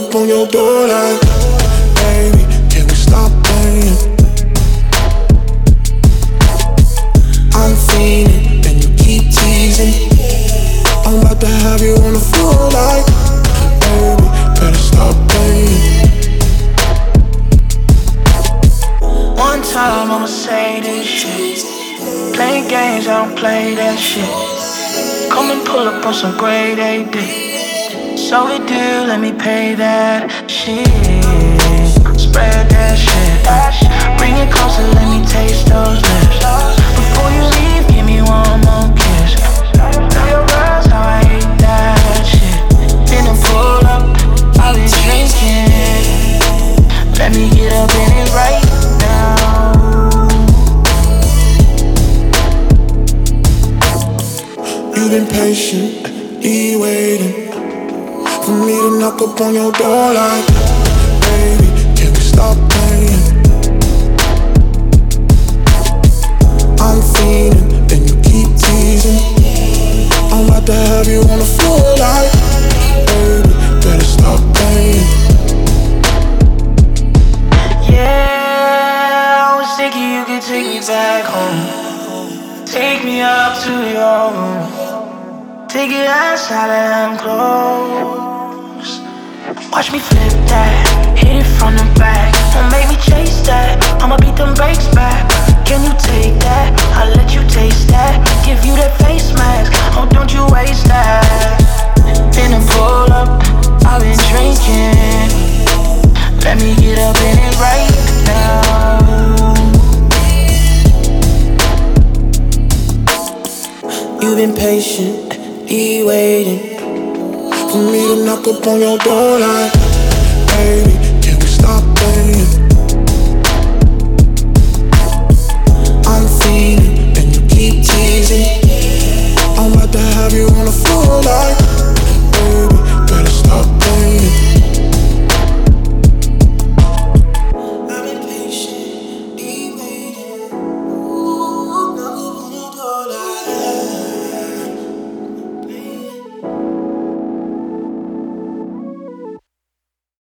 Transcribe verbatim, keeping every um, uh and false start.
up on your door like, baby, can we stop playing? I'm fiending and you keep teasing. I'm about to have you on the floor like, baby, better stop playing. One time I'ma say this shit. Playing games, I don't play that shit. Come and pull up on some grade A D. So we do, let me pay that shit. Spread that shit. Bring it closer, let me taste those lips. Before you leave, give me one more kiss. Tell your girls how I hate that shit. Then I pull up, I've been drinking. Let me get up in it right now. You've been patiently waiting for me to knock up on your door like, baby, can we stop playing? I'm feeling and you keep teasing. I'm about to have you on the floor like, baby, better stop playing. Yeah, I was thinking you could take me back home. Take me up to your room. Take it outside and close. Watch me flip that, hit it from the back. Don't make me chase that, I'ma beat them brakes back. Can you take that? I'll let you taste that. Give you that face mask, oh don't you waste that. Then I pull up, I've been drinking. Let me get up in it right now. You've been patient, be waiting for me to knock up on your door like,